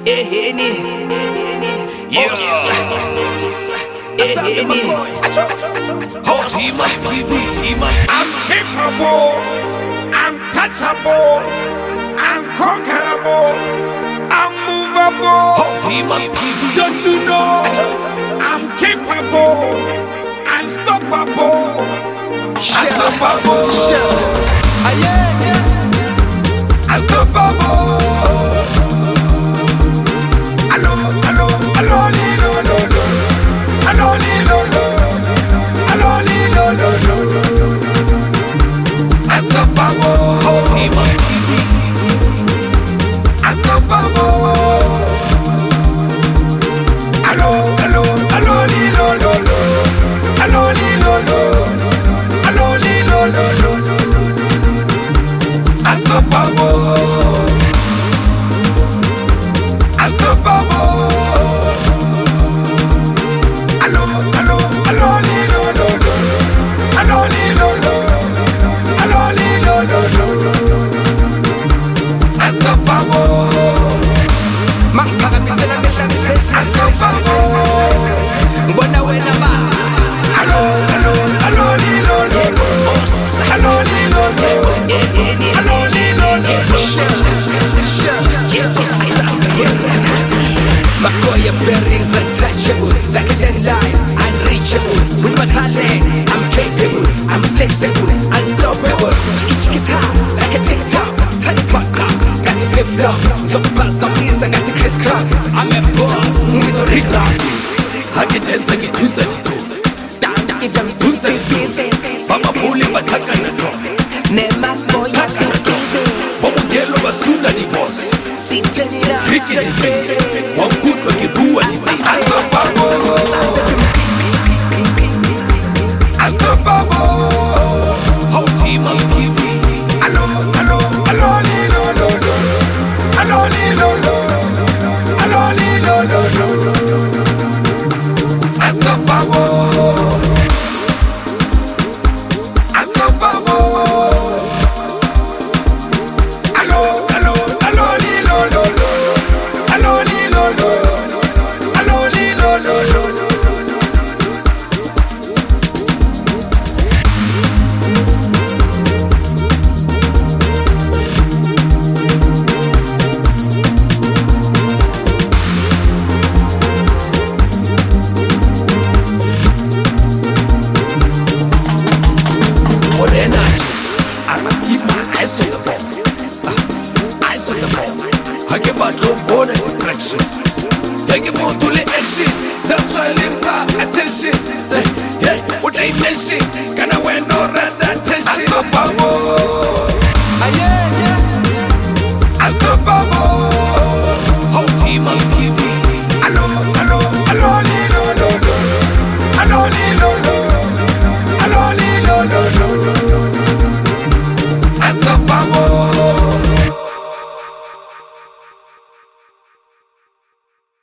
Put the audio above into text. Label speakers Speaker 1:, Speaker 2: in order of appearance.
Speaker 1: I'm capable, I'm touchable, I'm conquerable, I'm movable. Don't you know? I'm capable, unstoppable, unstoppable, unstoppable.
Speaker 2: Makoya berries untouchable, like a landline, unreachable. With my talent, I'm capable, I'm flexible, unstoppable. Chiki chiki ta, like a TikTok, tiny pop clock, got to flip flop. So fast, I'm pleased, I got to crisscross. I'm a boss, so relax. I get dance, I get tunes, I get tunes. If I'm tunes, I get tunes. Mama pulling my takanako. Nema boya busy. Mama yellow, basuna di boss. Sit it up,
Speaker 1: one good look at who I say. I must keep my eyes on the ball. Eyes on the ball. I get about no more than distraction. I get more to the action. That's why I live my attention. Yeah, what I mention. Can I wear no red attention?